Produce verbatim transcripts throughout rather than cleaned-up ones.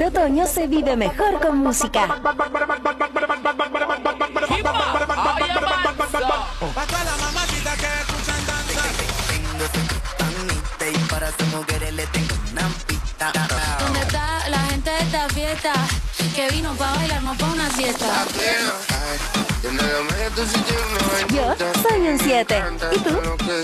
Este otoño se vive mejor con música. Pa' toda la mamacita que escuchan danza. Tengo ese panita y para sus mujeres le tengo una pista. ¿Dónde está la gente de esta fiesta? Que vino pa' bailar, no pa' una siesta. Yo soy un siete. ¿Y tú?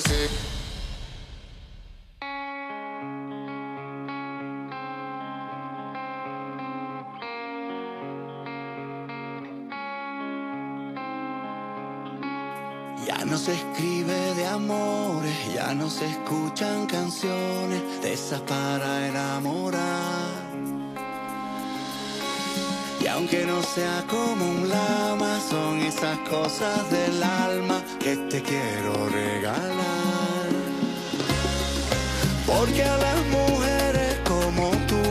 Ya no se escribe de amores, ya no se escuchan canciones de esas para enamorar. Y aunque no sea como un lama, son esas cosas del alma que te quiero regalar. Porque a las mujeres como tú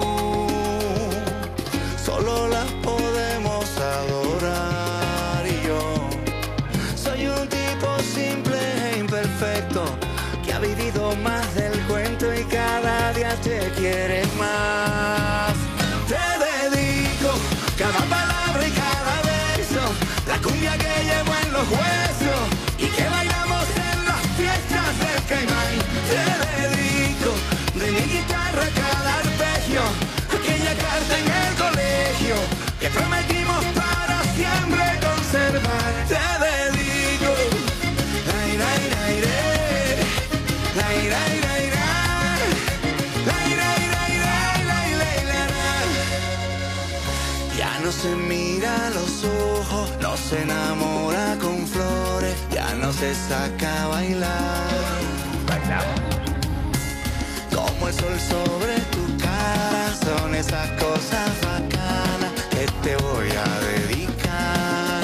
solo las podemos adorar. Y yo soy un tipo simple e imperfecto que ha vivido más del cuento y cada día te quiere más. Te dedico cada palabra y cada beso, la cumbia que llevo en los huesos y que bailamos en las fiestas del Caimán. Te dedico de mi guitarra cada arpegio, aquella carta en el colegio que prometimos para siempre conservar. Te dedico ay, ay, ay, ay, ay, ay, ay, ay, ay, ay, ay, ay. Ya no se mira a los ojos, no se enamora con flores, ya no se saca a bailar. Bailamos. Como el sol sobre tu cara, son esas cosas bacanas que te voy a dedicar.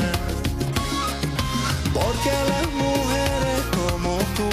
Porque a las mujeres como tú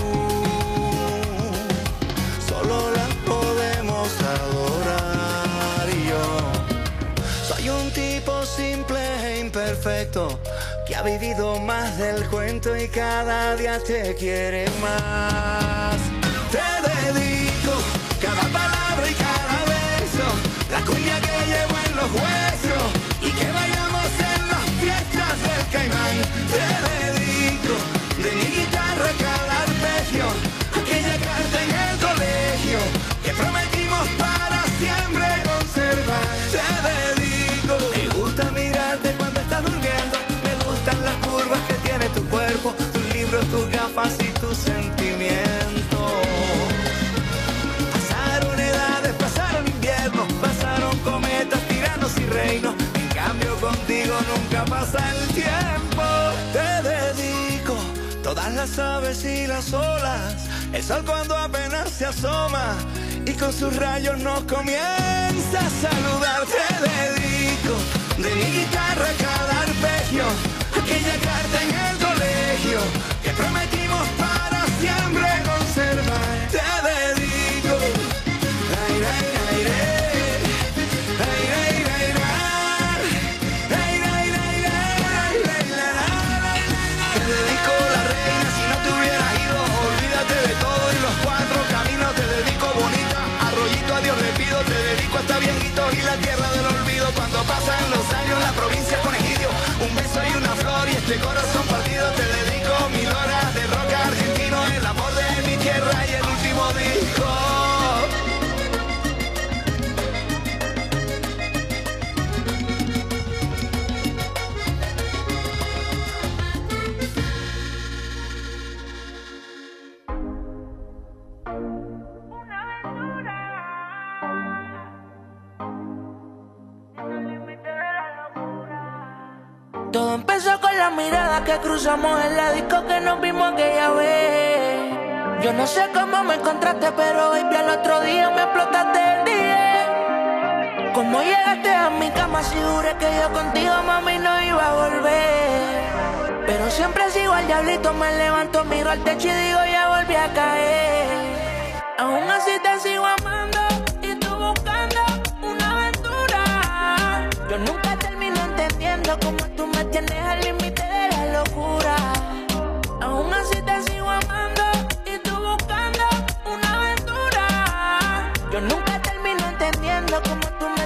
solo las podemos adorar. Y yo soy un tipo simple e imperfecto que ha vivido más del cuento y cada día te quiere más. Te dedico cada palabra y cada beso, la cumbia que llevo en los huesos y que bailamos en las fiestas del Caimán. Te dedico de mi guitarra cada arpegio, aquella carta en el colegio que prometimos para siempre conservar. Te dedico. Me gusta mirarte cuando estás durmiendo, me gustan las curvas que tiene tu cuerpo, tus libros, tus gafas y tus sentimientos. Pasaron edades, pasaron inviernos, pasaron cometas, tiranos y reinos. En cambio contigo nunca pasa el tiempo. Te dedico todas las aves y las olas, el sol cuando apenas se asoma y con sus rayos nos comienza a saludar. Te dedico de mi guitarra cada arpegio, aquella carta en el colegio que prometimos para siempre conservar. Te dedico ay, ay, ay, ay, ay, ay, ay, ay, ay, ay, ay, ay, ay. Te dedico la reina, si no te hubieras ido, olvídate de todo y los cuatro caminos. Te dedico bonita, arroyito a Dios le pido. Te dedico hasta viejitos y la tierra del olvido. Cuando pasan los años la provincia con egidio, un beso y una flor y este corazón partido. Te dedico mil horas de rock argentino, el amor de mi tierra y el último disco. Todo empezó con la mirada que cruzamos en la disco que nos vimos aquella vez. Yo no sé cómo me encontraste, pero baby al otro día me explotaste el día. ¿Cómo llegaste a mi cama si juré que yo contigo, mami, no iba a volver? Pero siempre sigo al diablito, me levanto, miro al techo y digo ya volví a caer. Aún así te sigo amando y tú buscando una aventura. Yo nunca termino entendiendo cómo tú me tienes al límite de la locura. Aún así te sigo amando y tú buscando una aventura. Yo nunca termino entendiendo cómo tú me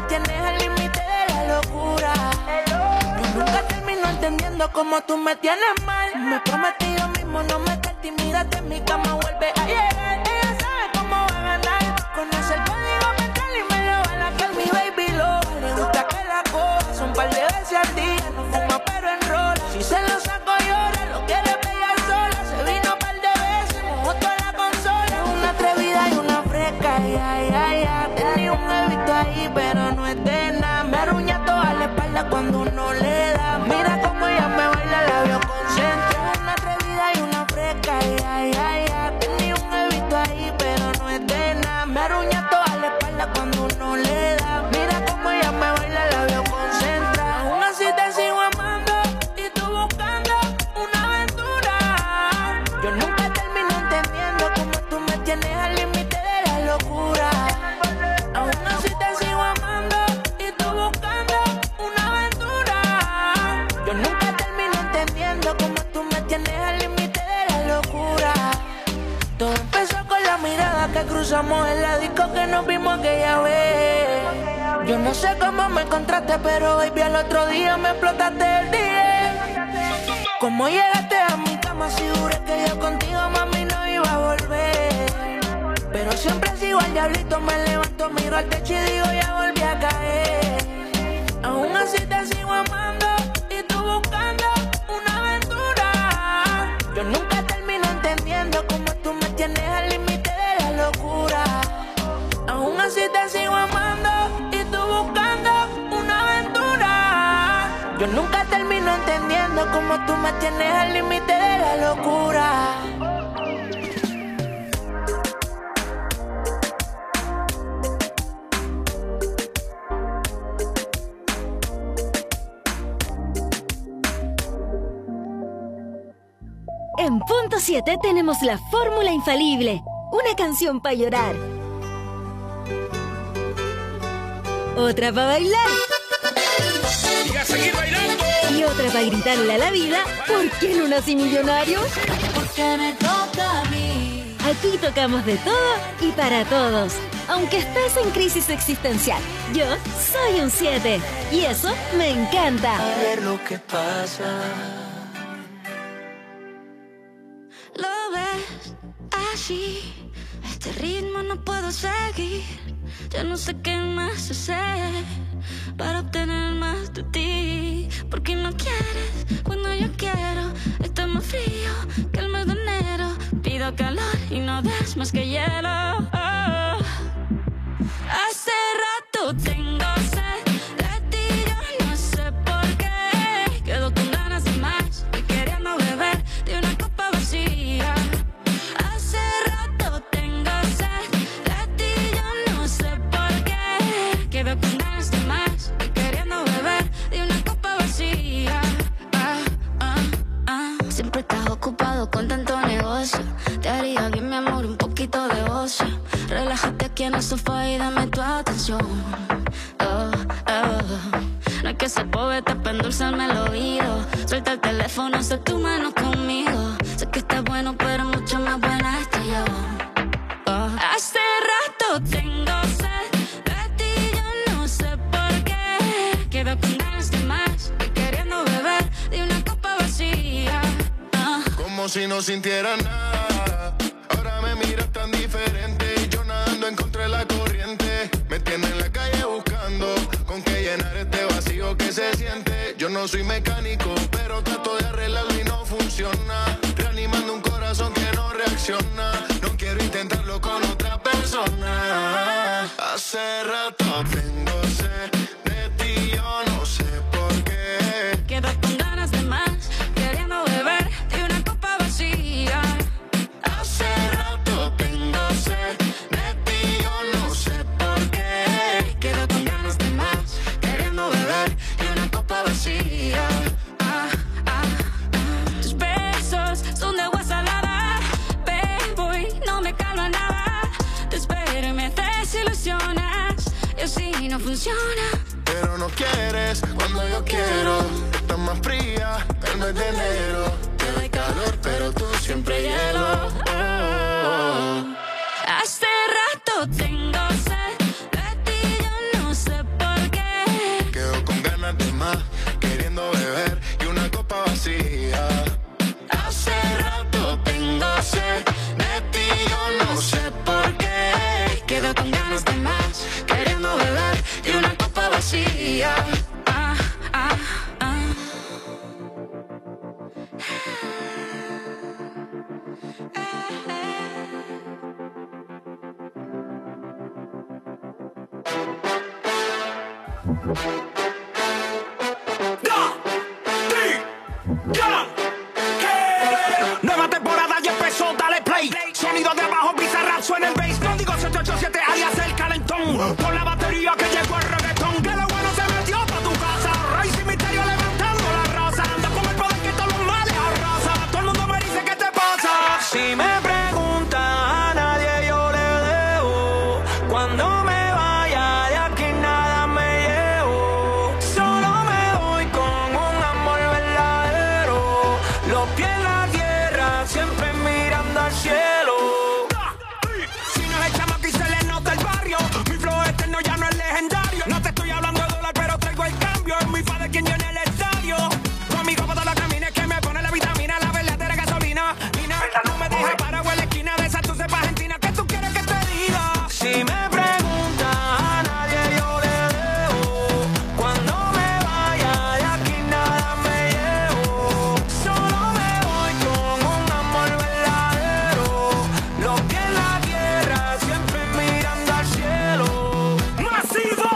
tienes al límite de la locura. Yo nunca termino entendiendo cómo tú me tienes mal. Me prometí yo mismo no meter timidez en mi cama, vuelve a llegar. Ella sabe cómo va a ganar. Conoce el código mental y me lo va a lacar. Mi baby lo le gusta que la coja un par de veces al día. No fuma pero enrola. Si se lo saco llora, lo quiere pegar sola. Se vino un par de veces, mojó toda la consola. Una atrevida y una fresca, ay, ay, ay, ay. Tenía un hábito ahí pero no es de nada. Me arruña toda la espalda cuando uno le da. Mira cómo ella me baila, la veo concentrada. Una atrevida y una fresca, ay, ay, ay, ay. Tenía un hábito ahí pero no es de nada. Me arruña toda la espalda cuando uno le da. Mira cómo ella me baila, la veo concentrada. Aún así te sigo amando y tú buscando una aventura. Yo nunca termino entendiendo cómo tú me tienes al límite de la locura. Aún así te sigo amando y tú buscando una aventura. Yo nunca termino entendiendo cómo tú me tienes al límite de la locura. Todo empezó con la mirada que cruzamos en la disco que nos vimos aquella vez. Yo no sé cómo me encontraste, pero baby al otro día me explotaste el día. Cómo llegaste a mi cama, si juré que yo contigo, mami, no iba a volver. Pero siempre sigo al diablito, me levanto, miro al techo y digo ya volví a caer. Aún así te sigo amando y tú buscando una aventura. Yo nunca termino entendiendo cómo tú me tienes al límite de la locura. Aún así te sigo amando y tú buscando una aventura. Yo nunca termino entendiendo cómo tú me tienes al límite de la locura. En Punto siete tenemos la fórmula infalible. Una canción para llorar. Otra para bailar. ¡Y a seguir bailando! Y otra para gritarle a la vida, ¿por qué no nací millonario? Porque me toca a mí. Aquí tocamos de todo y para todos. Aunque estés en crisis existencial, yo soy un siete. Y eso me encanta. A ver lo que pasa. Lo ves así, este ritmo no puedo seguir. Ya no sé qué más hacer para obtener más de ti. Porque no quieres cuando yo quiero. Está más frío que el mes de enero. Pido calor y no das más que hielo. Oh. Hace rato tengo sed de ti, yo no sé por qué. Quedo con ganas de más y queriendo beber de una copa vacía. Hace rato tengo sed de ti, yo no sé por qué. Quedo con ganas de más y queriendo beber de una copa vacía. Ah, ah, ah. Siempre estás ocupado con tanto negocio. Te haría bien, mi amor, un poquito de ocio. Relájate aquí en el sofá y dame tu atención. Oh, oh. No hay que ser poeta para endulzarme el oído. Suelta el teléfono, sé tu mano conmigo. Sé que estás bueno, pero mucho más buena estoy yo. Oh. Hace rato tengo sed de ti, yo no sé por qué. Quedo con ganas de más y queriendo beber de una copa vacía. Oh. Como si no sintiera nada. Ahora me miras tan diferente. Y yo nadando en contra de la corriente. Me tienes en la calle buscando con qué llenar este vacío que se siente. Yo no soy mecánico, pero trato de arreglarlo y no funciona. Reanimando un corazón que no reacciona. No quiero intentarlo con otra persona. Hace rato tengo sed de ti, yo no sé por qué. Quedo con ganas de más, queriendo beber de una copa vacía. Hace rato tengo sed de ti, yo no sé por qué. Quedo con ganas de más, queriendo beber de una copa vacía. Ah, ah, ah. Tus besos son de agua salada. Bebo y no me calma nada. Te espero y me desilusionas. Y así no funciona. Pero no quieres cuando yo quiero. Estás más fría que el mes de enero. Te doy calor, pero tú siempre hielo. Oh. Hace rato tengo sed de ti, yo no sé por más, queriendo beber y una copa vacía. Hace rato tengo sed de ti, yo no sé por qué. Quedo con ganas de más, queriendo beber y una copa vacía. Ah, ah, ah. Nueva temporada ya empezó, dale play. Sonido de abajo, Bizarrap suena el bass. Código siete ocho siete, alias el calentón. Con la batería que llegó el reggaetón. Que lo bueno se metió pa' tu casa. Rey sin misterio levantando la raza. Anda con el poder que todos los males arrasa. Todo el mundo me dice ¿qué te pasa? Si me pregunta a nadie yo le debo. Cuando me vaya de aquí nada me llevo. Solo me voy con un amor verdadero. Los pies en la tierra, siempre mirando al cielo. Si no es el chamaco y se le nota el barrio. Mi flow eterno ya no es legendario. No te estoy hablando de dólar, pero traigo el cambio. Es mi padre quien llena el estadio. Conmigo para la camina que me pone la vitamina, la verdadera gasolina. Mina, no me dejes parado en la esquina de esa tu cepa argentina. ¿Qué tú quieres que te diga? Si me pregunta a nadie yo le debo. Cuando me vaya de aquí nada me llevo. Solo me voy con un amor verdadero. Los pies en la tierra, siempre mirando al cielo. ¡Masivo!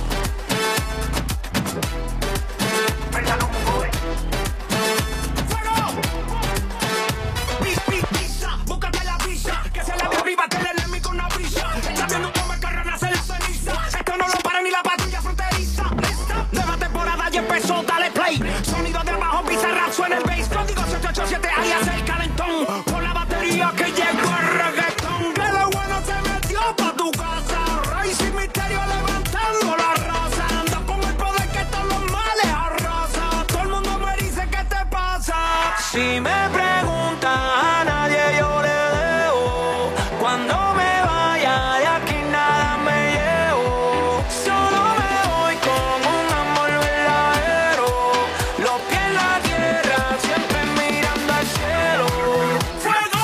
¡Fuego! Pis, pis, pizza, búscate la pizza. Que se la de arriba, que le le mi con una brisa. Está viendo cómo el carro nace la ceniza. Esto no lo para ni la patrulla fronteriza. ¿Lista? Nueva temporada ya empezó, dale play. Sonido de abajo, Bizarrap suena el bass. Código siete ocho siete, alias el calentón. Con la batería que llegó el reggaetón. Que lo bueno se metió pa' tu casa. Rey sin misterio levantando la raza. Anda con el poder que todos los males arrasa. Todo el mundo me dice ¿qué te pasa? Si me pregunta a nadie yo le debo. Cuando me vaya de aquí nada me llevo. Solo me voy con un amor verdadero. Los pies en la tierra, siempre mirando al cielo. ¡Fuego!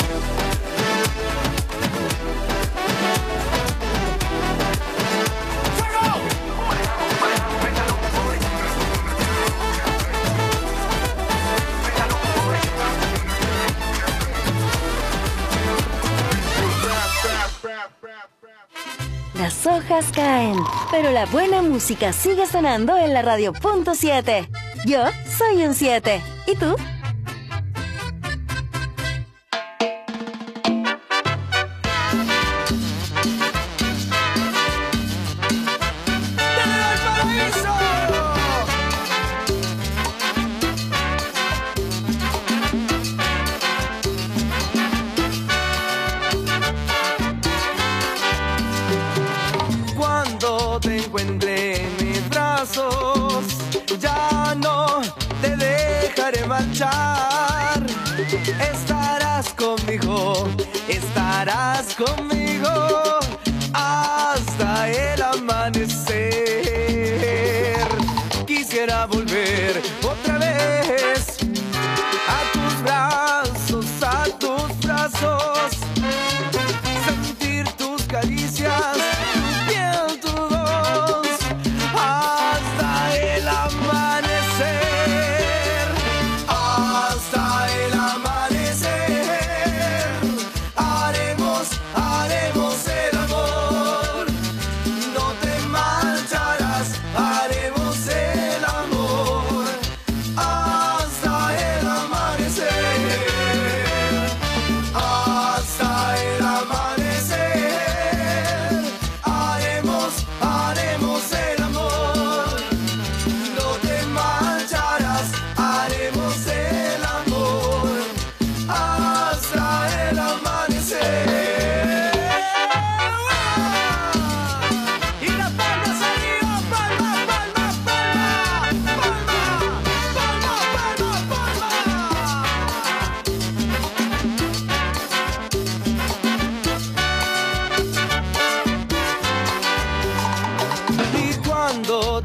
Las hojas caen, pero la buena música sigue sonando en la radio punto siete. Yo soy un siete. ¿Y tú? Cuando te encuentre en mis brazos, ya no te dejaré marchar. Estarás conmigo, estarás conmigo hasta el amanecer. Quisiera volver otra vez a tus brazos, a tus brazos, sentir tus caricias, tu piel, tu voz, hasta el amanecer, hasta el amanecer. Haremos, haremos el amor, no te marcharás, haremos el amor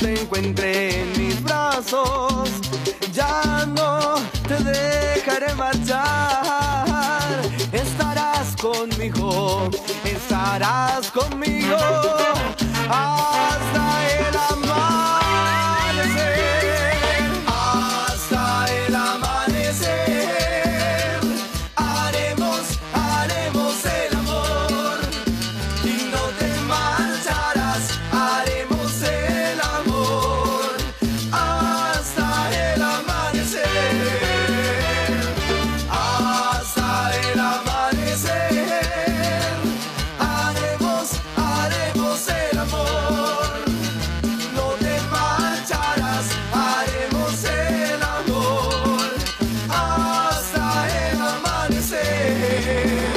te encuentre en mis brazos, ya no te dejaré marchar. Estarás conmigo, estarás conmigo hasta el amanecer, hasta el amanecer. Haremos, haremos el amor y no te marcharás. Haremos el amor hasta el amanecer, hasta el amanecer. Haremos, haremos el amor, no te marcharás. Haremos el amor hasta el amanecer.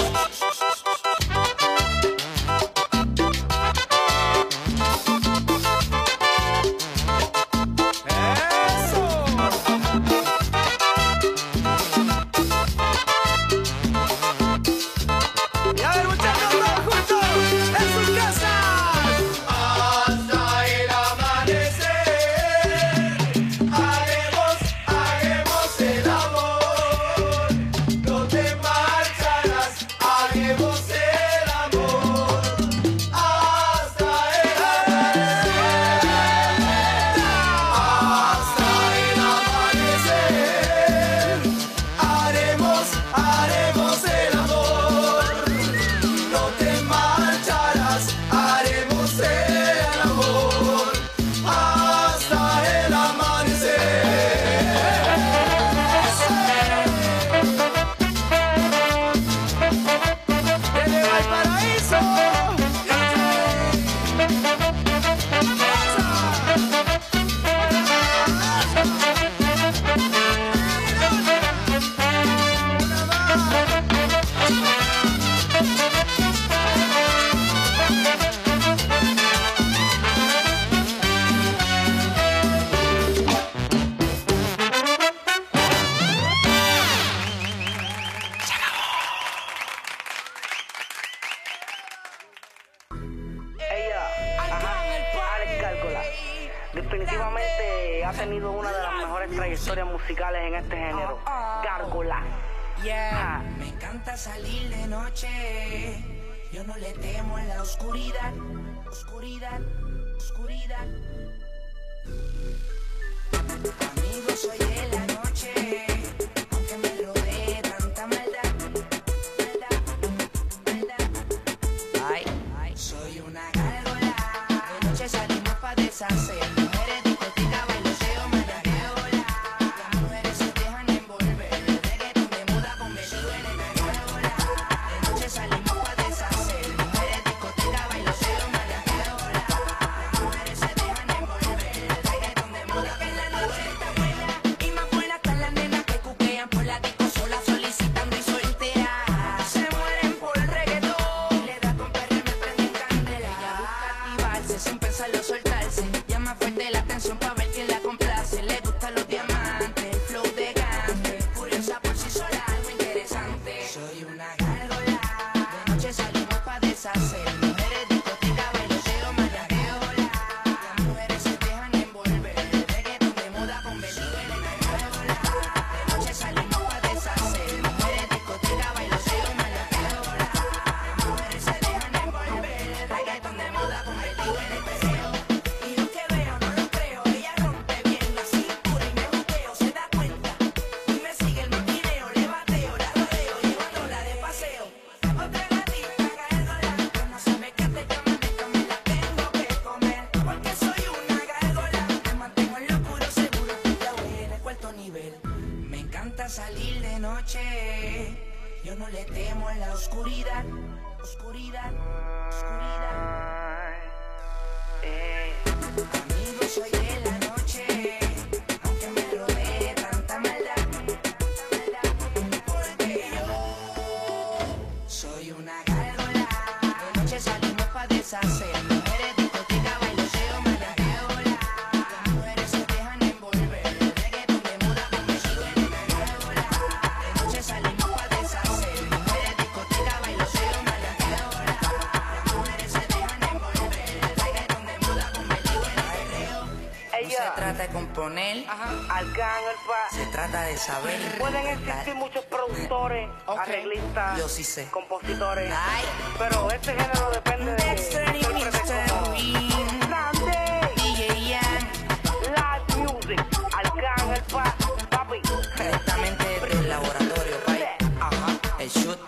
Y a ver, muchachos, todos juntos en sus casas. Hasta el amanecer, haremos, haremos el amor, no te marcharás. Haremos el amor hasta el amanecer, hasta el amanecer. Haremos, haremos el amor, no te marcharás. Haremos el amor hasta el amanecer. ¡Desde Valparaíso! Alex Gárgola. Definitivamente ha tenido una de las mejores trayectorias musicales en este género. Gárgola. Yeah. Me encanta salir de noche. Yo no le temo a la oscuridad. Oscuridad, oscuridad. Amigo, soy de la noche. Aunque me rodee tanta maldad. Maldad, maldad. Ay, ay. Soy una gárgola. De noche salimos pa' deshacer. Mujeres, discoteca, bailoteo, managueola. Las mujeres se dejan envolver. Reggaeton de moda convertido en una gárgola. De noche salimos pa' deshacer. Mujeres, discoteca, bailoteo, managueola. Las mujeres se dejan envolver. Reggaeton de moda que la noche está buena. Y más buena están las nenas que cuquean por la disco sola solicitando y solteras. Se mueren por el reggaetón. Le da con perder, me prenden candela. Ella busca activarse sin pensarlo soltarse. Llama fuerte la atención pa' ver quién la complace. Le gustan los diamantes, el flow de gante. Curiosa por sí sola, algo interesante. Soy una gárgola. De noche salimos pa' deshacer. Mujeres, discoteca, bailoteo, managueola. Las mujeres se dejan envolver. Reggaeton de moda convertido en una gárgola. De noche salimos pa' deshacer. Mujeres, discoteca, bailoteo, managueola. Las mujeres se dejan envolver. Reggaeton de moda convertido en el deseo. Y lo que veo no lo creo. Ella rompe bien la cintura y me buqueo. Se da cuenta y me sigue el maquineo. Le bateo, la rodeo, llevándola de paseo. Otra gatita gárgola que no sabe que te llaman de que me la tengo que comer. Porque soy una gárgola. Me mantengo en lo oscuro seguro. Ya voy en el cuarto nivel. Me encanta salir de noche. Yo no le temo a la oscuridad. Oscuridad, oscuridad. Amigo, soy de la noche. Aunque me rodee tanta maldad. Porque yo soy una gárgola. De noche salimos pa' deshacer. Mujeres, discoteca, bailoteo, managueola. Las mujeres se dejan envolver. Reggaeton de moda convertido en una gárgola. De noche salimos pa' deshacer. Mujeres, discoteca, bailoteo, managueola. Las mujeres se dejan envolver. Reggaeton de moda convertido en una gárgola. No se trata de componer, Arcángel, pa. se trata de saber. Pueden existir muchos productores, arreglistas, Yo sí sé. compositores, Ay. pero este género depende de Dexter y mister Green. Grande, D J Ian, Live Music, Arcángel, pa, papi. directamente desde el laboratorio, pay. Ajá, el shoot.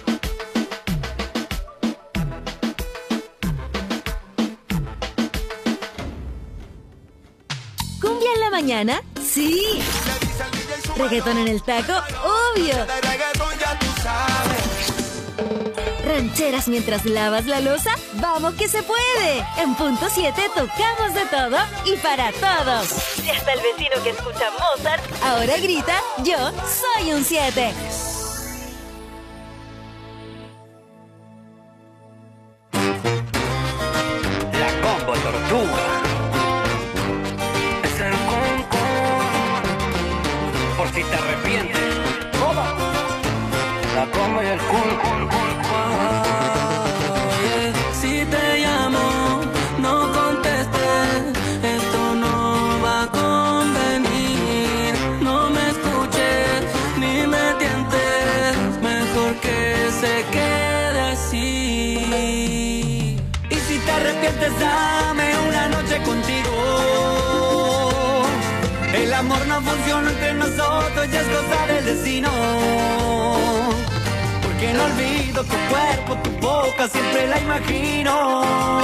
¿Cumbia en la mañana? ¡Sí! ¿Reggaetón en el taco? ¡Obvio! ¿Rancheras mientras lavas la loza? ¡Vamos que se puede! En punto siete tocamos de todo y para todos. Y hasta el vecino que escucha Mozart ahora grita, yo soy un siete. La combo tortuga. Es el concón. Por si te arrepientes. La combo y el concón. Si te llamo, no contestes, esto no va a convenir. No me escuches ni me tientes, mejor que se quede así. Y si te arrepientes, dame una noche contigo. El amor no funciona entre nosotros, ya es cosa del destino. Que no olvido tu cuerpo, tu boca, siempre la imagino.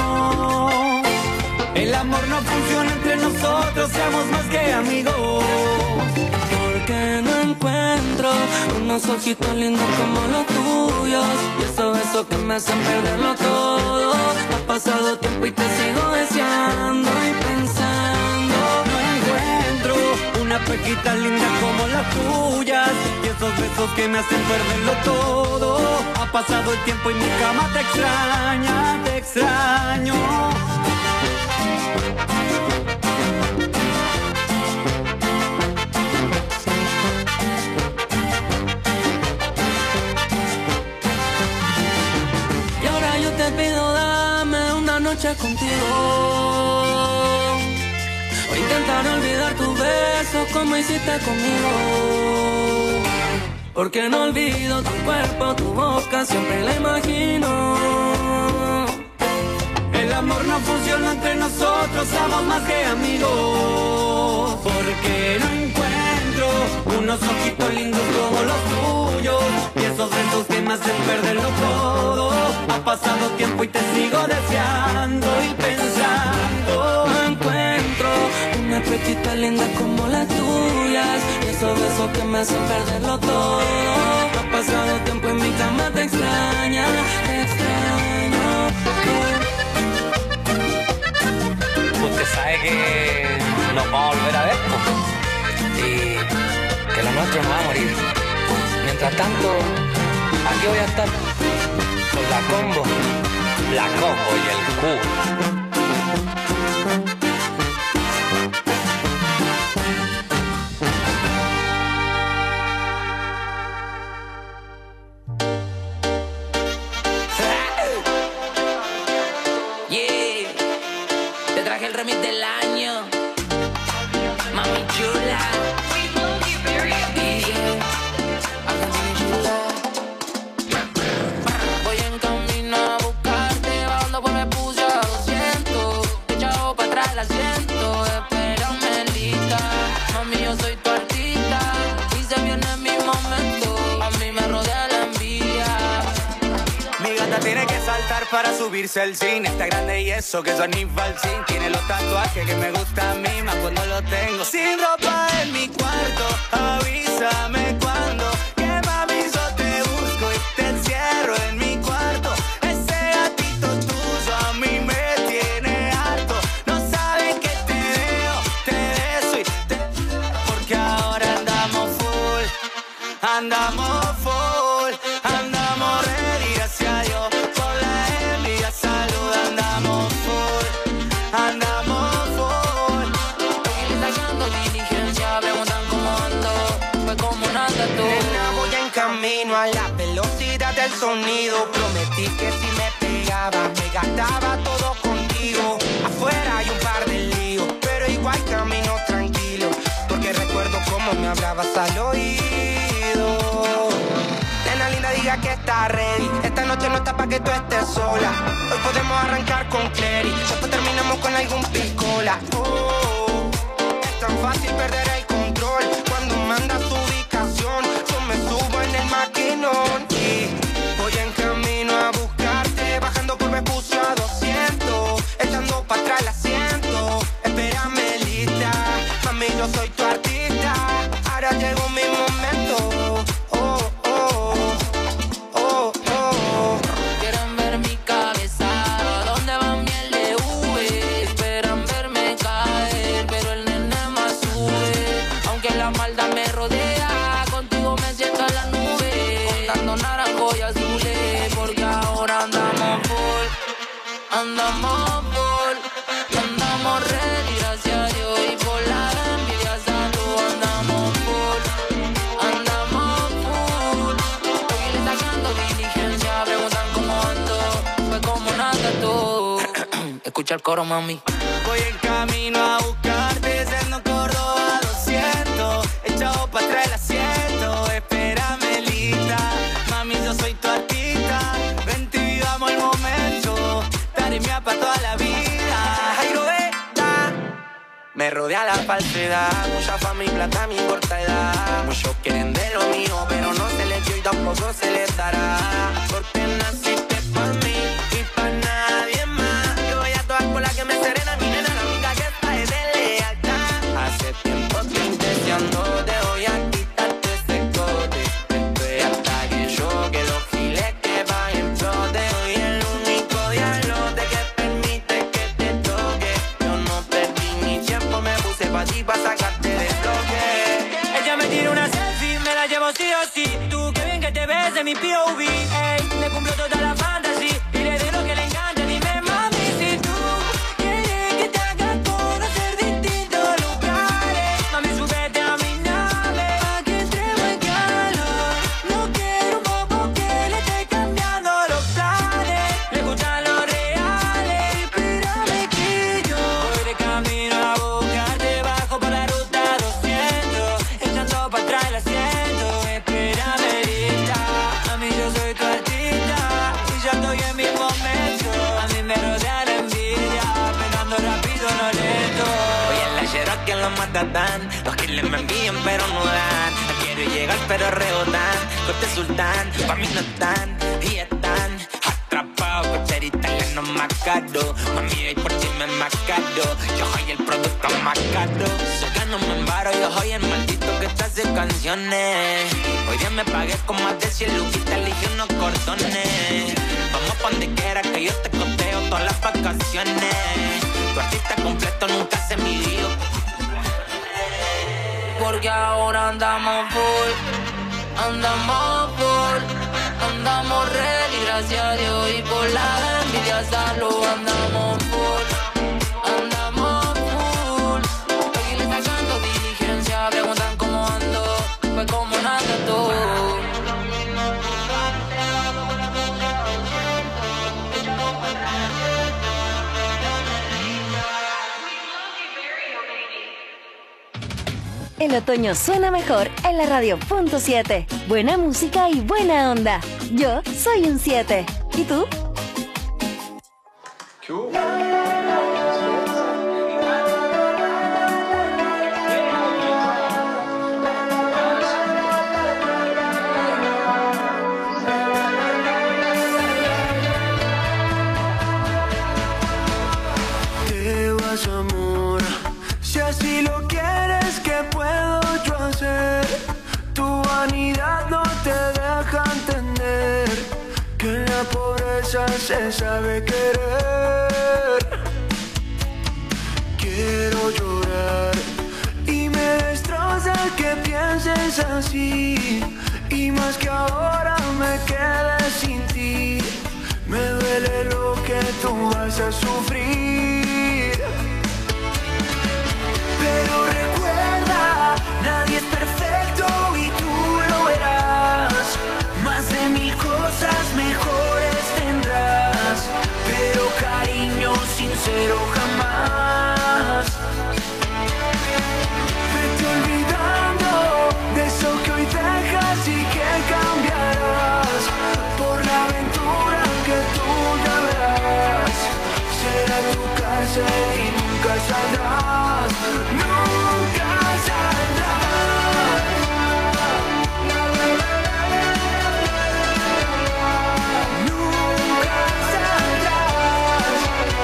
El amor no funciona entre nosotros, seamos más que amigos. Porque no encuentro unos ojitos lindos como los tuyos, y esos besos que me hacen perderlo todo. Ha pasado tiempo y te sigo deseando y pensando. No encuentro una pejita linda como las tuyas, y esos besos que me hacen perderlo todo. Ha pasado el tiempo y mi cama te extraña, te extraño. Y ahora yo te pido, dame una noche contigo. O intentar olvidar tus besos como hiciste conmigo. Porque no olvido tu cuerpo, tu boca, siempre la imagino. El amor no funciona entre nosotros, somos más que amigos. Porque no encuentro unos ojitos lindos como los tuyos, y esos besos que me hacen perderlo todo. Ha pasado tiempo y te sigo deseando y pensando. No encuentro una pechita linda como las tuyas, y esos besos que me hacen perderlo todo. Ha pasado tiempo en mi cama, te extraña, te extraño. Usted sabe que nos vamos a volver a ver, po. Y que lo nuestro no va a morir. Mientras tanto, aquí voy a estar con la combo, la combo y el cubo. El remix del año, mami chula. Voy en camino a buscarte, bajando pues me puse a doscientos. Echado para atrás el asiento, espérame lista. Mami, yo soy tu artista y se viene mi momento. A mí me rodea la envidia. Mi gata tiene que saltar para subirse al cine. Está grande y eso que es Aníbal Sin. Tiene los tatuajes que me gusta a mí, más cuando lo tengo sin ropa en mi cuarto. Avísame cuando, que mami yo te busco y te encierro en mi cuarto. Ese gatito tuyo a mí me tiene harto. No saben que te veo, te beso y te... Porque ahora andamos full, andamos full, andamos ready, gracias a Dios. Por la envidia, salud, andamos full, andamos full. Sacando diligencia, preguntan cómo ando, pues como nada tú. Nena, voy en camino a la velocidad del sonido. Prometí que si me pegaba, me gastaba todo contigo. Afuera hay un par de líos, pero igual camino. está ready. Esta noche no está pa' que tú estés sola. Hoy podemos arrancar con Clary, después terminamos con algún piscola. Oh, es tan fácil perder el control cuando mandas tu ubicación. Yo me subo en el maquinón y voy en camino a buscarte, bajando por Vespucio a doscientos, echando pa' atrás el asiento. Espérame lista, mami, yo soy tu artista. Ahora llegó mi momento. Oh, oh, oh, oh. Quieren ver mi cabeza, ¿dónde va miel de V? Esperan verme caer, pero el nene más sube. Aunque la maldad me rodea, contigo me siento en la nube, contando naranjo y azules, porque ahora andamos full, andamos full, andamos ready, gracias a Dios, y por la envidia salud, andamos full, andamos full. Hoy le sacando diligencia, preguntan cómo ando, fue como nada tú. Escucha el coro, mami. Voy en camino a buscarte, siendo Córdoba doscientos, echado pa' atrás el asiento. Espérame lista, mami, yo soy tu artista. Vente y vivamos el momento, estaré mía pa' toda la vida. Ay, Roberta, me rodea la falsedad, mucha fama y plata, me importa edad. Muchos quieren de lo mío, pero no se les dio y tampoco se les dará. Porque naciste pa' mí y pa' nadie más. Yo voy a todas por la que me serena, mi nena, la única que está es de lealtad. Hace tiempo que intencionando te voy a quitarte ese cote. Estoy hasta que yo, que los giles que van en flote. Soy el único diablote que permite que te toque. Yo no perdí mi tiempo, me puse pa' ti pa' sacarte de bloque. Ella me tira una selfie, me la llevo sí o sí. Tú, qué bien que te ves de mi P O V. Ey, le cumplo toda la fantasía y le doy lo que le encanta. Dime, mami, si tú quieres que te haga conocer distintos lugares. Mami, súbete a mi nave pa' que entremos en calor. No quiero un bobo que le esté cambiando los planes. Le gustan los reales. Espérame que yo voy de camino a buscarte, bajo por la ruta doscientos, echando pa' atrás el asiento. Espérame lista, mami, yo soy tu artista y ya estoy en mi momento. A mí me rodea la envidia, pegando rápido, no lento. Hoy en la Cherokee en los Matatán, los que me envían pero no dan. No quiero llegar pero rebotan, corte sultán, pa' mí no están y están atrapados. Cocher italiano más caro, mami, hoy por ti me más caro. Yo soy el producto más caro, so que no me embaro. Yo soy el maldito que te hace canciones. Hoy día me pagué con más de cien luquitas, elegí unos cordones. Vamos pa' donde quiera que yo te coteo todas las vacaciones. Tu artista completo nunca se midió. Porque ahora andamos full, andamos full, andamos ready, gracias a Dios, y por la envidia salud, andamos full, andamos full. Aquí le sacando diligencia, preguntan cómo ando, fue como nada tú. El otoño suena mejor en la radio punto siete. Buena música y buena onda. Yo soy un siete. ¿Y tú? Te vas, amor, si así lo quieres, ¿qué puedo yo hacer? Tu vanidad no te deja entender que en la pobreza se sabe querer. Quiero llorar y me destroza que pienses así, y más que ahora me quede sin ti. Me duele lo que tú vas a sufrir, pero recuerda, nadie es perfecto y tú lo verás. Más de mil cosas mejores tendrás, pero cariño sincero jamás. Vete olvidando de eso que hoy dejas y que cambiarás. saldrás, nunca saldrás. Nunca saldrás.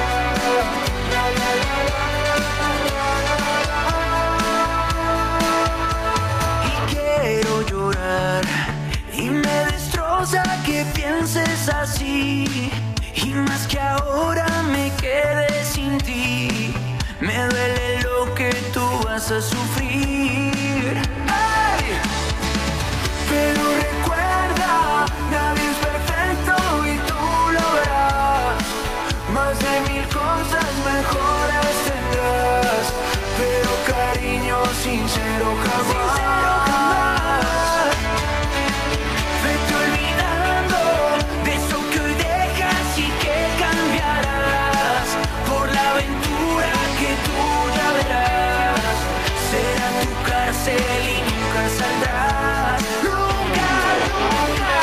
Y quiero llorar y me destroza que pienses así. Y más que ahora me quedé sin ti, me duele lo que tú vas a sufrir. ¡Ay! Pero recuerda, nadie es perfecto y tú lo verás. Más de mil cosas mejores tendrás, pero cariño sincero jamás. Sincero jamás. Vete olvidando de eso que hoy dejas y que cambiarás por la aventura que tú ya verás. Será tu cárcel y nunca saldrás. Nunca, nunca.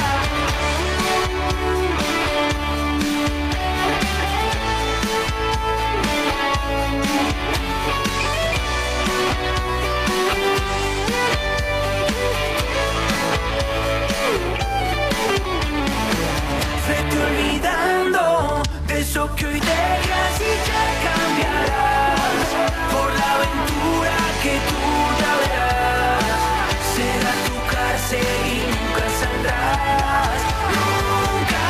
Vete olvidando de eso que hoy dejas y ya cambiarás por la aventura que tú ya verás. Será tu cárcel y nunca saldrás. Nunca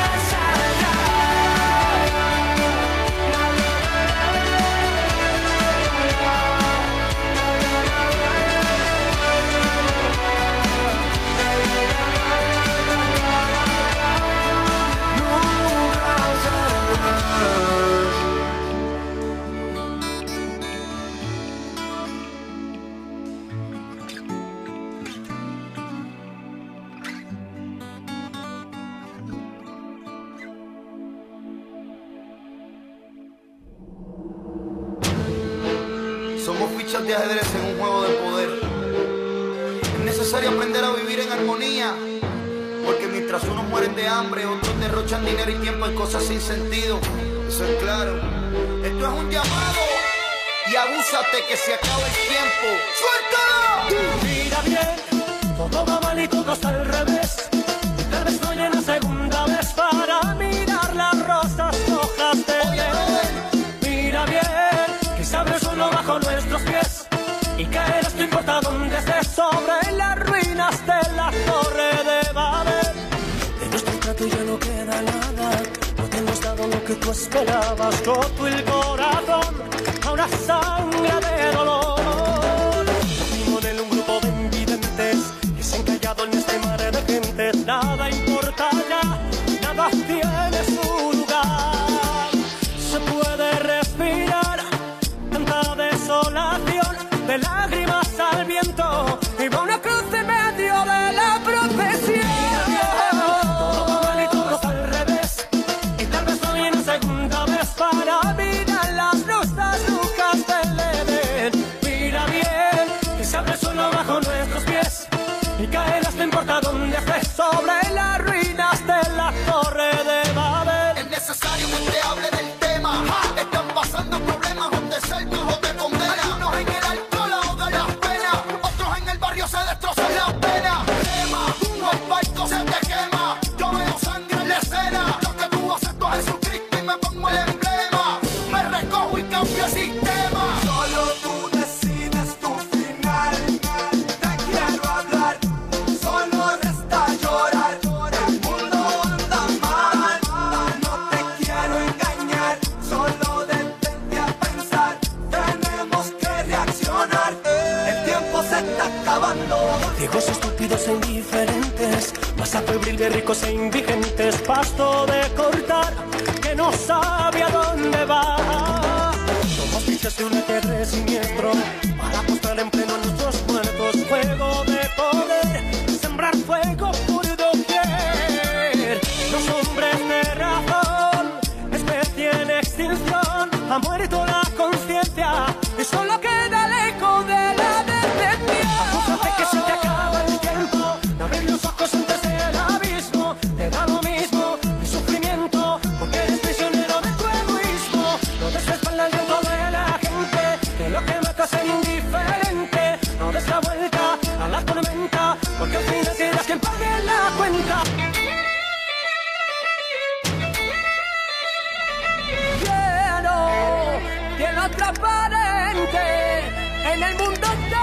Somos fichas de ajedrez en un juego de poder. Es necesario aprender a vivir en armonía, porque mientras unos mueren de hambre, otros derrochan dinero y tiempo en cosas sin sentido. Eso es claro. Esto es un llamado y abúsate que se acaba el tiempo. ¡Suéltalo! Mira bien, todo va mal y todo está al revés. Tal vez no llegue una segunda vez para mirar las rosas rojas de él. Mira bien, que se abre solo bajo nuestros pies y caerás no importa dónde estés, sobre las ruinas de la torre de Babel. De nuestro trato ya no queda nada, no te hemos dado lo que tú esperabas. Roto el corazón a una sangre de dolor. Vivo en un grupo de invidentes que se han callado en este mar de gente. Nada importa ya, nada tiene su lugar. Se puede respirar tanta desolación, de lágrimas al viento y va una cruz en medio de la procesión. Todo mal y todo está al revés y tal vez no viene segunda vez para mirar las rosas rojas del Edén. Mira bien, que se abre solo bajo nuestros pies y caerás no importa dónde estés, sobre las ruinas de la torre de Babel. Es necesario que te hable del tema. ¡Ja! Están pasando problemas donde cerca o te condena. Algunos en el alcohol ahogan las penas, otros en el barrio se destrozan las penas. Quema, un barco se te quema. Yo veo sangre en la escena. Lo que tú acepto a Jesucristo y me pongo el emblema. Me recojo y cambio el sistema. Solo tú decides tu final. Te quiero hablar, solo resta llorar. El mundo anda mal, no te quiero engañar. Solo detente a pensar, tenemos que reaccionar. El tiempo se está acabando. Ciegos estúpidos e indiferentes, masa febril de ricos e indigentes, pasto de cortar que no sabe a dónde va. Somos fichas de un guerra siniestro para apostar en pleno a nuestros muertos. Fuego de poder, sembrar fuego por doquier. Los hombres de razón, especie en extinción, ha muerto la conciencia y solo queda el eco de la decepción. Acúsate que se te acaba el tiempo, de abrir los ojos antes del abismo. Te da lo mismo el sufrimiento, porque eres prisionero de tu egoísmo. No des la espalda al viento de la gente, quien pague la cuenta. Quiero que la transparente en el mundo entero.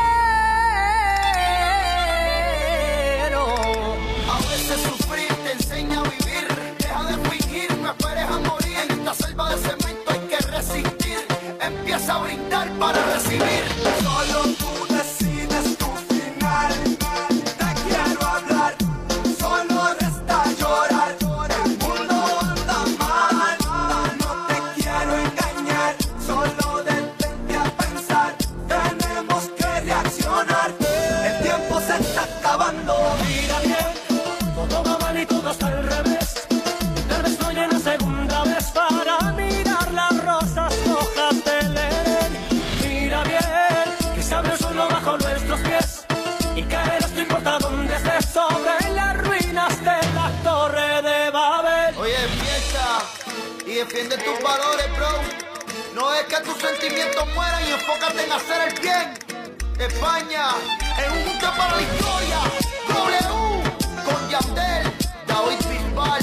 A veces sufrir te enseña a vivir. Deja de fingir, no esperes a morir. En esta selva de cemento hay que resistir. Empieza a brindar para recibir. Solo tú decides tu final. Te quiero hablar, solo resta llorar. El mundo anda mal, no te quiero engañar. Solo detente a pensar, tenemos que reaccionar. El tiempo se está acabando. Mira bien, todo va mal y todo está al revés. Tal vez no llegue una segunda vez para mirar las rosas rojas del Edén. Mira bien, que se abre el suelo bajo nuestros pies y caerás no importa dónde estés, sobre las ruinas de la torre de Babel. Oye, piensa y defiende tus valores, bro. No es que tus sentimientos mueran y enfócate en hacer el bien. España es un mundo para la historia. W con Yandel, David Bisbal.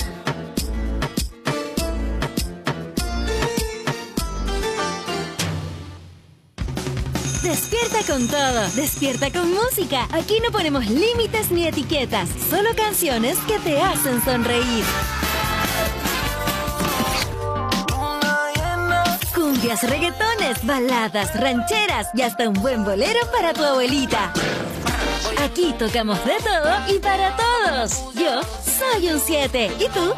Despierta con todo, despierta con música. Aquí no ponemos límites ni etiquetas, solo canciones que te hacen sonreír. Cumbias, reggaetones, baladas, rancheras y hasta un buen bolero para tu abuelita. Aquí tocamos de todo y para todos. Yo soy un siete. ¿Y tú?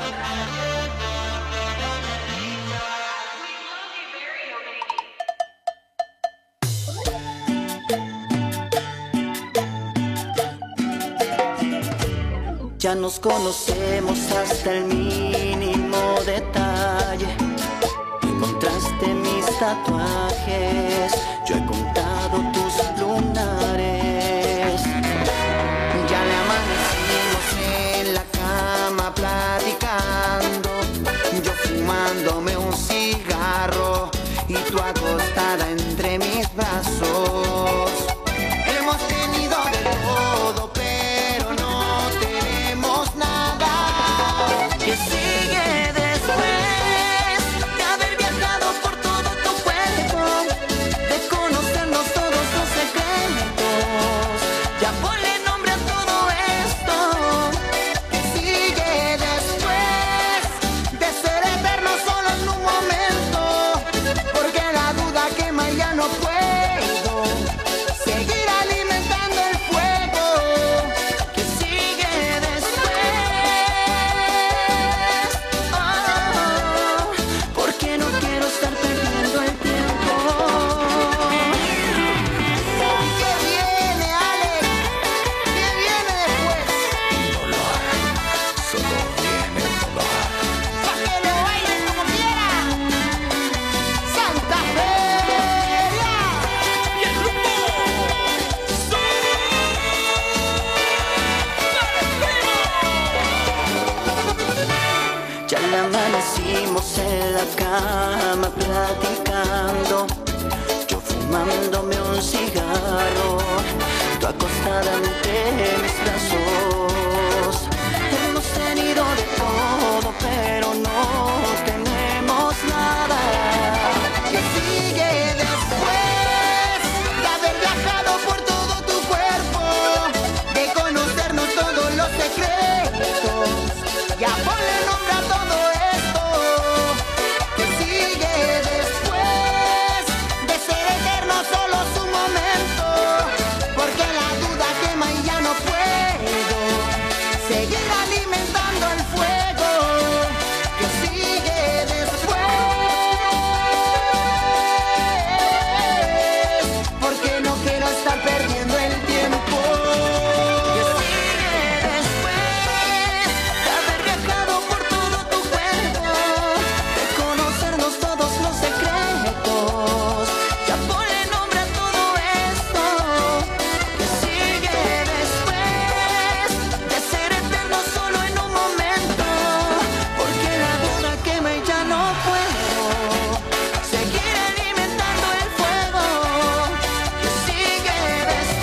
Ya nos conocemos hasta el mínimo detalle. Encontraste mis tatuajes, yo he contado tus lunares. Ya le amanecimos en la cama platicando, yo fumándome un cigarro y tú acostada entre mis brazos. Hemos tenido de todo, pero no tenemos nada. ¿Qué sigue después de haber viajado por todo tu cuerpo, de conocernos todos los secretos? Ya ponle nombre a todo esto. ¿Qué sigue después de ser eterno solo en un momento? Porque la duda quema y ya no puedo seguir alimentando el fuego. ¿Qué sigue después? Oh, porque no quiero estar perdiendo el tiempo. ¿Qué viene, Alex? ¿Qué viene después? Dolor, solo viene el dolor. Pa' que lo bailen como quieran. Santa Feria. Y el grupo Ya le amanecimos en la cama platicando, yo fumándome un cigarro, tú acostada ante mis brazos. Hemos tenido de todo, pero no tenemos nada. ¿Qué sigue después de haber viajado por todo tu cuerpo, de conocernos todos los secretos? Ya ponle nombre a todo esto. ¿Qué sigue después de ser eterno solo su momento? Porque la duda quema y ya no puedo seguir alimentando el fuego. ¿Qué sigue después? Porque no quiero estar perdiendo el tiempo. ¿Qué sigue después de haber viajado por todo tu cuerpo, de conocernos todos los secretos? Ya ponle nombre a todo esto. ¿Qué sigue después de ser eterno solo en un momento? Porque la duda quema y ya no puedo seguir alimentando el fuego. ¿Qué sigue después?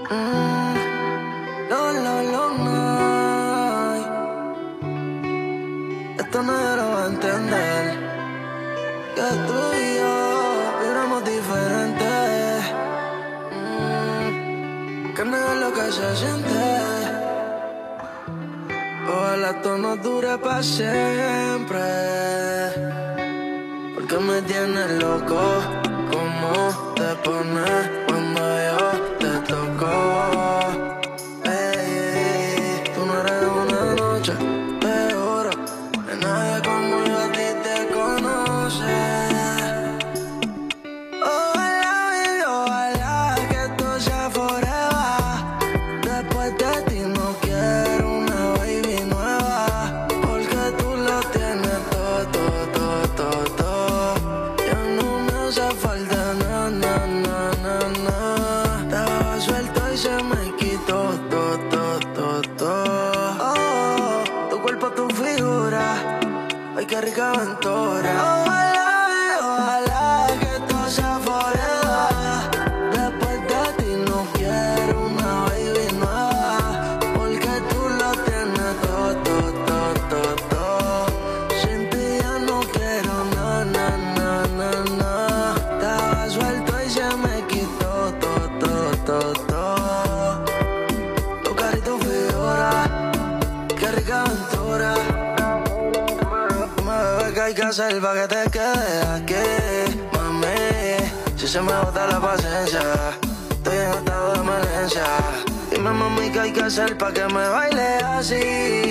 Mm, lo, lo, lo, no. Esto nadie lo va a entender. Que tú y yo vibramos diferentes. Mm, que no es lo que se siente. Ojalá esto no dure para siempre. Porque me tienes loco. ¿Cómo te pones cuando yo te toco? Ey, tú no eres una noche de oro. De nadie como yo a ti te conoce. Ojalá, baby, ojalá que esto sea forever. Después de ti no quiero una baby nueva. Porque tú lo tienes todo, todo, todo, todo, todo. Ya no me hace falta nada, nada, nada, nada. Estaba suelto y se me quitó todo, todo, todo, todo. Oh, tu cuerpo, tu figura. Ay, qué rica aventura. Ojalá, ojalá que esto sea forever. Después de ti no quiero una baby nueva. Porque tú lo tienes todo, todo, todo, todo, todo. Sin ti ya no quiero nada, nada, nada, nada. Estaba suelto y se me quitó todo, todo, todo, todo. Tu cara y tu figura, qué rica aventura. ¿Qué hay que hacer pa' que te quedes aquí, mami? Si se me agota la paciencia, estoy en estado de emergencia. Dime, mami, ¿qué hay que hacer pa' que me baile así?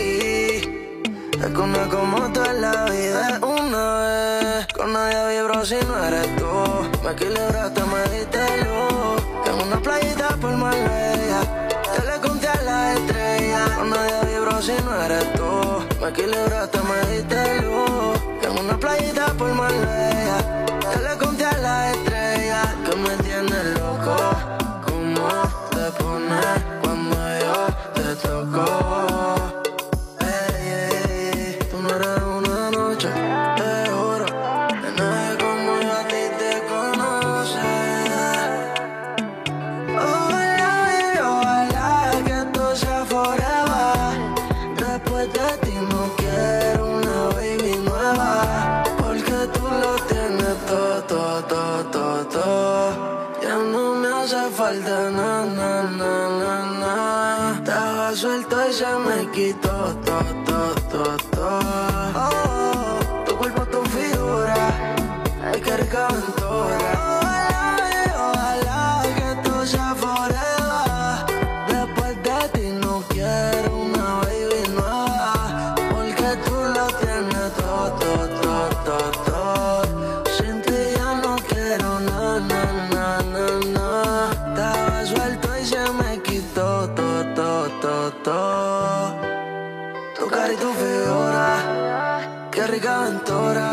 Es que una como tú en la vida es una vez. Con nadie vibro si no eres tú. Me equilibraste, me diste luz. En una playita por Marbella te le conté a la estrella. Con nadie vibro si no eres tú. Me equilibraste, me diste luz. En una playita por Marbella te le conté a la estrella. Que me tienes loco. ¿Cómo te pones cuando yo te toco? Ey, ey, tú no eres una noche de oro. De nadie como yo a ti te conoce. Ojalá, baby, ojalá que esto sea forever. Después de ti no quiero una baby nueva. Porque tú lo tienes todo, todo, todo, todo, todo. Ya no me hace falta nada, nada, nada, nada. Estaba suelto y se me quitó todo, todo, todo, todo. Oh, tu cuerpo, tu figura, ay, qué rica aventura. Ojalá, ojalá que esto sea forever. Después de ti no quiero una baby nueva. Porque tú lo tienes todo, todo, todo, todo, todo. Sin ti ya no quiero nada, nada, nada, nada. Estaba suelto y se me quitó todo, todo, todo, todo. Tu cara y tu figura, qué rica aventura.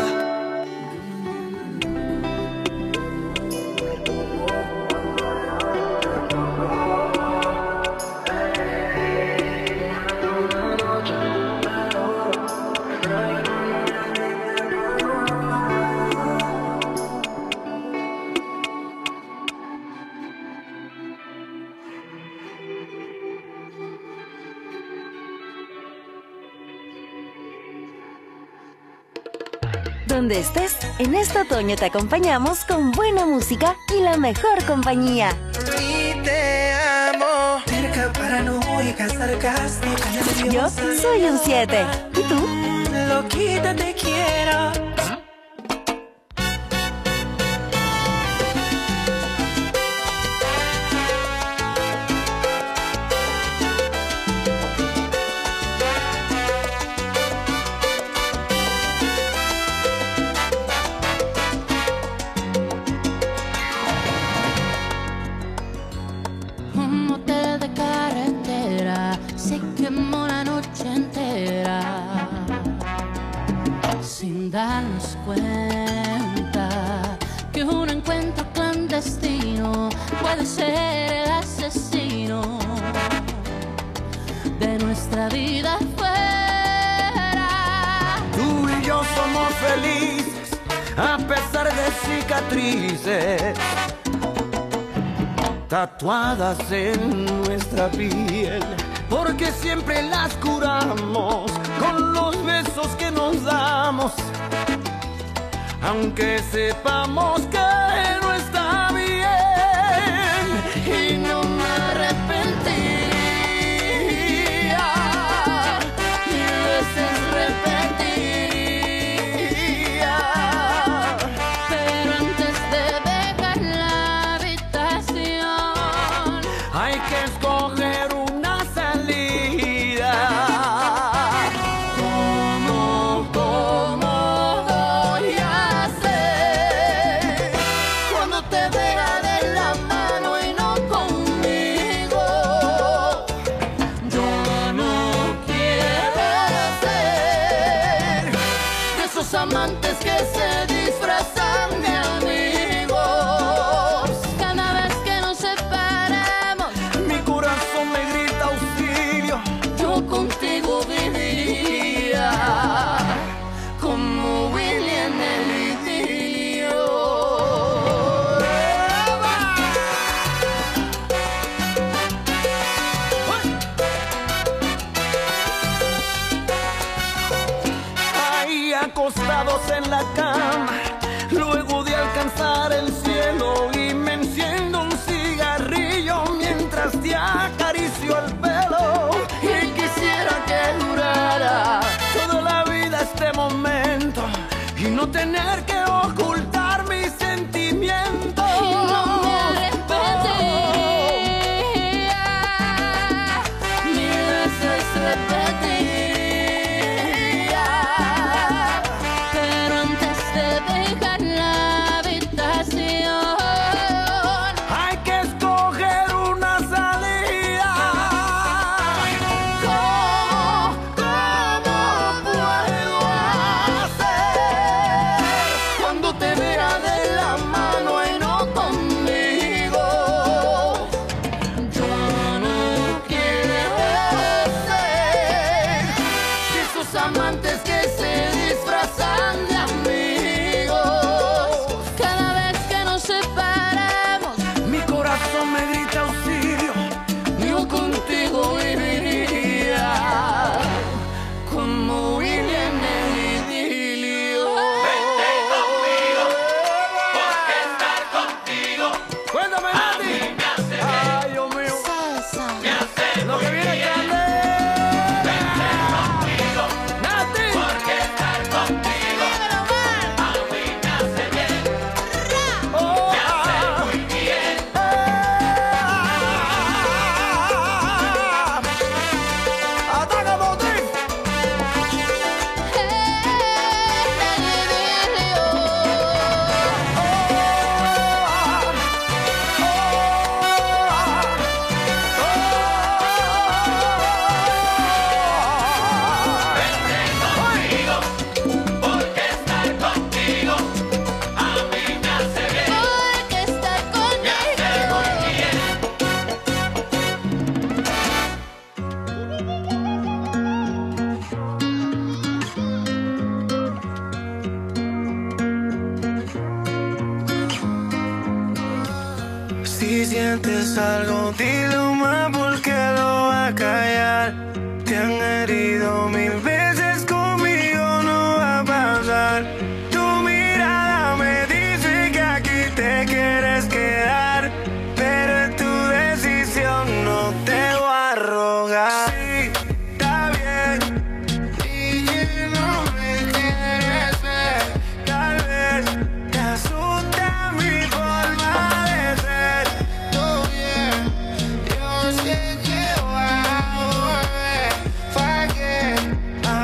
Donde estés, en este otoño te acompañamos con buena música y la mejor compañía. Y te amo. Cerca, paranoica, sarcástica. Yo soy un siete. ¿Y tú? Loquita, te quiero. darnos cuenta que un encuentro clandestino puede ser el asesino de nuestra vida fuera. Tú y yo somos felices a pesar de cicatrices. tatuadas en nuestra piel, porque siempre las curamos con los besos que nos damos, aunque sepamos que no está bien. Y no me arrepentiría, mil veces repetiría, pero antes de dejar la habitación hay que escoger una salida. ¿Cómo, cómo voy a hacer cuando te vea de la mano y no conmigo? Yo no quiero ser de esos amantes que se disfrazan de amigos. cada vez que nos separamos. Mi corazón me grita auxilio, Yo contigo viviría como Willy en el idilio. ahí acostados en la cama, luego de alcanzar el cielo, y me enciendo un cigarrillo mientras te acaricio el pelo. Y quisiera que durara toda la vida este momento y no tener que ocultar mis sentimientos. Y no me arrepentiría, mil veces repetiría, pero antes de dejar la habitación Hay que escoger una salida. ¿Cómo, cómo puedo hacer cuando te vea de la mano y no conmigo? yo no quiero ser de esos amantes que se disfrazan de amigos. cada vez que nos separamos. Mi corazón me grita auxilio, yo contigo viviría como Willy en el idilio. Vente conmigo, porque estar contigo. Cuéntame, Nati. Ay, Dios mío. Me hace lo que viene grande. Vente conmigo, Nati, porque estar contigo. A mí me hace bien. Oh, me hace muy bien. Ataca, Motif. Porque estar contigo a mí me hace bien. Porque estar Me hace muy bien. Si sientes algo, dilo más, porque lo va a callar. Te han herido mil veces, conmigo no va a pasar. Tu mirada me dice que aquí te quieres quedar, pero es tu decisión, no te voy a rogar. Sí, está bien, y que no me quieres ver. Tal vez te asusta mi forma de ser. Todo bien, yo sé que voy a volver. Pa' que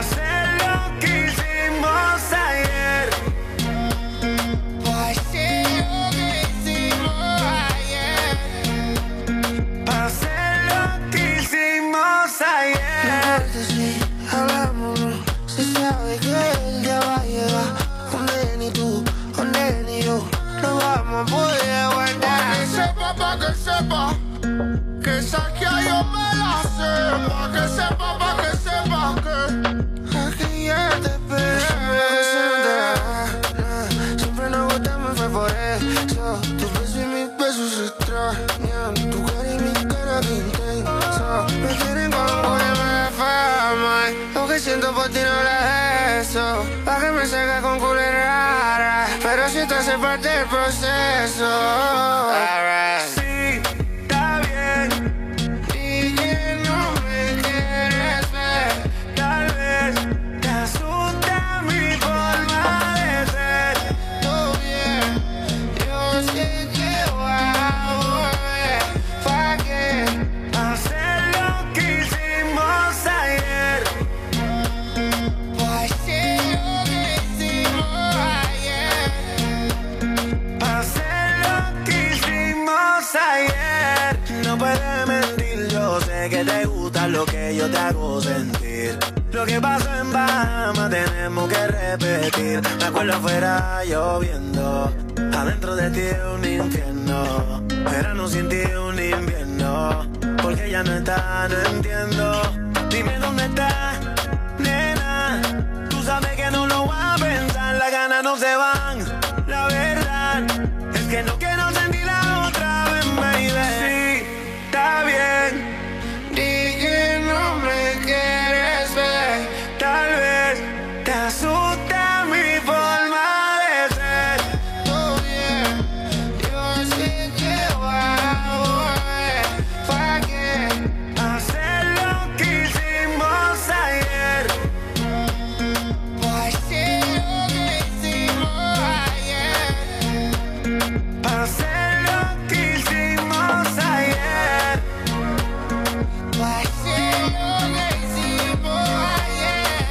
pero si te hace parte del proceso. Alright. Sí, está bien. Y que no me quieres ver. Tal vez te asusta mi forma de ser. Todo bien, yo sé que voy a volver. ¿Pa' qué? Hacer lo que hicimos ayer. Pa' hacer lo que hicimos ayer. Pa' hacer lo que hicimos ayer. No puedes mentir, yo sé que te gusta lo que yo te hago sentir. Lo que pasó en Bahamas tenemos que repetir. Me acuerdo afuera lloviendo, adentro de ti un infierno. Verano sin ti un invierno, porque ya no está, no entiendo. Dime dónde está, nena. Tú sabes que no lo voy a pensar, las ganas no se van. La verdad es que no quiero sentirla otra vez, baby. Sí, está bien. Di que no me quieres ver. Tal vez te asusta mi forma de ser. Todo bien, yo sé que voy a volver. ¿Pa' qué? Hacer lo que hicimos ayer. Pa' hacer lo que hicimos ayer. Hacer lo que hicimos ayer. Pa' hacer lo que hicimos ayer.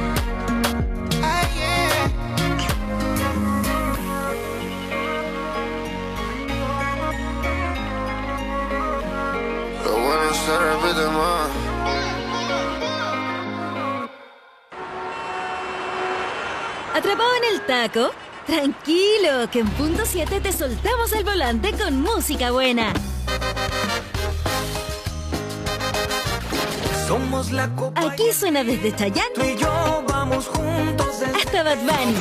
Ayer. Lo bueno se repite más. ¿Atrapado en el taco? Tranquilo, que en punto siete te soltamos el volante con música buena. Somos la copa. Aquí suena desde Chayanne Tú y yo vamos juntos desde hasta Bad Bunny,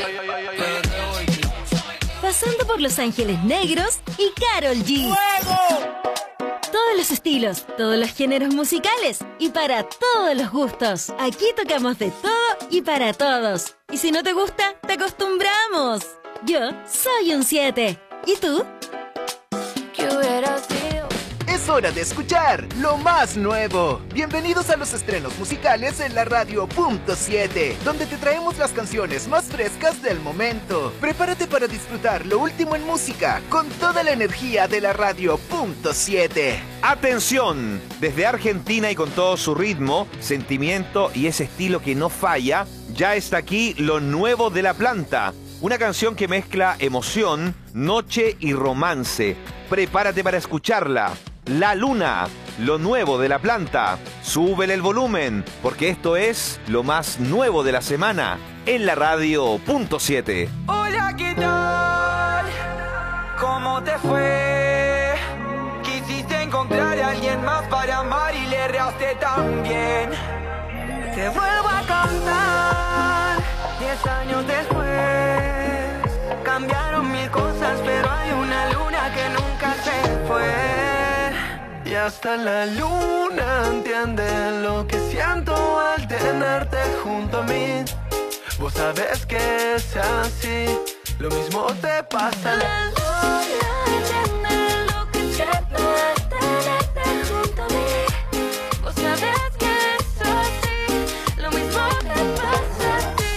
pasando por Los Ángeles Negros y Karol G. Todos los estilos, todos los géneros musicales y para todos los gustos. Aquí tocamos de todo y para todos. Y si no te gusta, te acostumbramos. Yo soy un siete. ¿Y tú? ¿Qué hubiera sido? Es hora de escuchar lo más nuevo. Bienvenidos a los estrenos musicales en la radio punto siete, donde te traemos las canciones más frescas del momento. Prepárate para disfrutar lo último en música con toda la energía de la radio punto siete. Atención, desde Argentina y con todo su ritmo, sentimiento y ese estilo que no falla, ya está aquí lo nuevo de La Planta. Una canción que mezcla emoción, noche y romance. Prepárate para escucharla. La Luna, lo nuevo de La Planta. Súbele el volumen, porque esto es lo más nuevo de la semana en la radio punto siete. Hola, ¿qué tal? ¿Cómo te fue? Quisiste encontrar a alguien más para amar y le erraste también. Te vuelvo a cantar, diez años después. Cambiaron mil cosas, pero hay una luna que nunca se fue. Y hasta la luna entiende lo que siento al tenerte junto a mí. Vos sabés que es así, lo mismo te pasa. La luna entiende lo que siento al tenerte junto a mí. Vos sabés que es así, lo mismo te pasa a ti.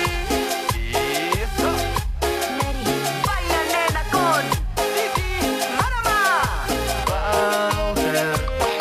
Eso. Baila, nena, con Titi Marama. Bowser.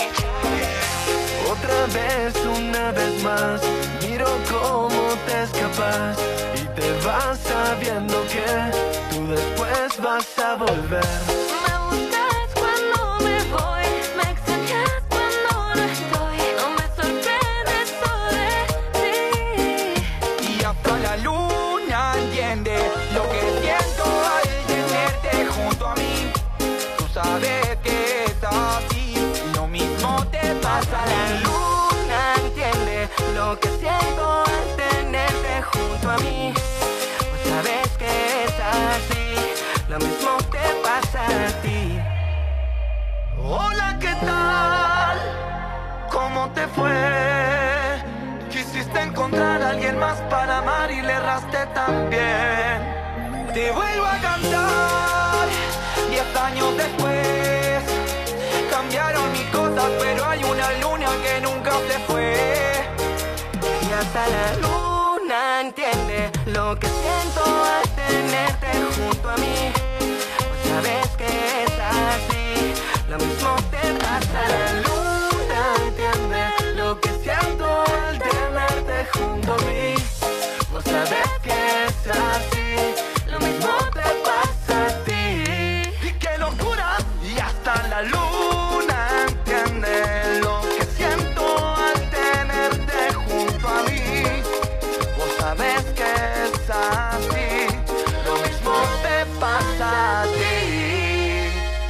Otra vez, una vez más, miro cómo te escapas y te vas sabiendo que tú después vas a volver. Me buscas cuando me voy, me extrañas cuando no estoy. No me sorprende eso de ti. Y hasta la luna entiende lo que siento al tenerte junto a mí. Tú sabes que es así, lo mismo te pasa. La luna entiende lo que siento al tenerte junto a mí. Tú sabes que es así, lo mismo te pasa a ti. Hola, ¿qué tal? ¿Cómo te fue? Quisiste encontrar a alguien más para amar y le erraste también. Te vuelvo a cantar, diez años después. Cambiaron mis cosas, pero hay una luna que nunca se fue. Y hasta la luna entiende lo que siento al tenerte junto a mí. Pues sabes que es así, lo mismo te pasa. La luna entiende lo que siento al tenerte junto a mí. Vos sabes que es así, lo mismo te pasa a ti. Y qué locura, y hasta la luna entiende lo que siento al tenerte junto a mí. Vos sabes que es así, lo mismo te pasa a ti.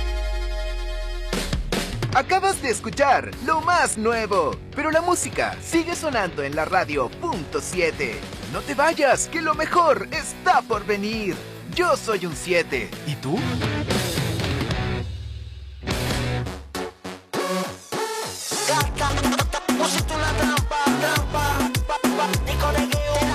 Acabas de escuchar lo más nuevo, pero la música sigue sonando en la radio punto siete. No te vayas, que lo mejor está por venir. Yo soy un siete. ¿Y tú? Pusiste una trampa, trampa, Nico de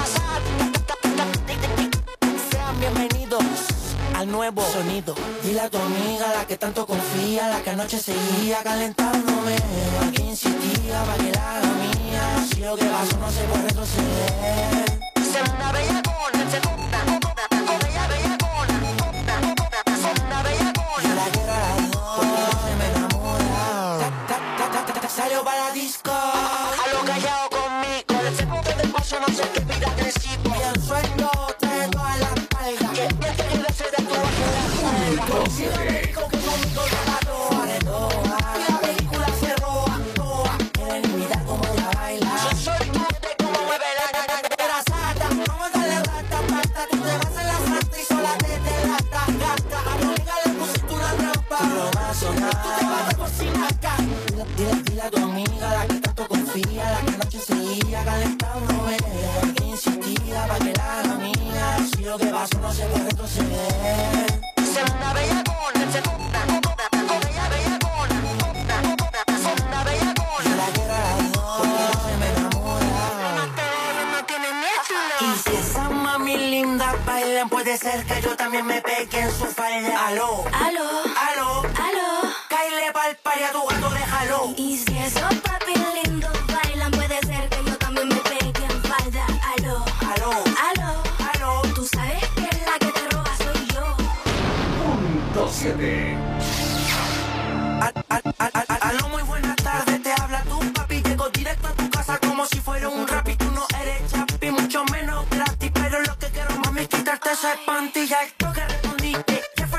Sean bienvenidos al nuevo sonido. Dile a tu amiga, la que tanto confía, la que anoche seguía calentándome, la que insistía para que la haga mía. Si lo que pasó no se puede retroceder. Se una bella con, se corta, bella, bella con, una bella con. Yo la quiero a las dos, porque me enamora. Salió para la disco, a lo callado conmigo. El segundo del paso no sé qué vida crecito. Y el sueño trae toda la espalda, que es que quiere ser de tu bajo la espalda. Si no me dijo que conmigo se la toa, de toa. Y la película se roba, toa. Quieren imitar como ella baila. Yo soy tú, de cómo mueve la cara sata. Vamos a darle rata, pata. Tú te vas en la santa y sola te delata, gata. A tu amiga le pusiste una trampa, no va a sonar. Tú te vas a cocinar acá. Dile, dile a tu amiga, la que tanto confía, la que anoche seguía calentándome, la que insistía para que la haga mía. Si lo que pasó no se puede retroceder. Se una bella con, se corta, bella, bella con, se una bella con. Yo la quiero a las dos, porque me enamora. No tiene miedo. Y si esas mami lindas bailan, puede ser que yo también me pegue en su falda. Aló, aló, aló, aló. Caile pa'l pari a tu gato, déjalo. Y si esos papi lindos bailan, puede ser que yo también me pegue en falda. Aló, aló, aló, aló. Tú sabes que la que te roba soy yo. Punto siete. Aló, muy buenas tardes, te habla tu papi. Llego directo a tu casa como si fuera un rap. Y tú no eres chapi, mucho menos gratis. Pero lo que quiero, mami, quitarte esa espantilla. Esto que respondiste, ¿qué fue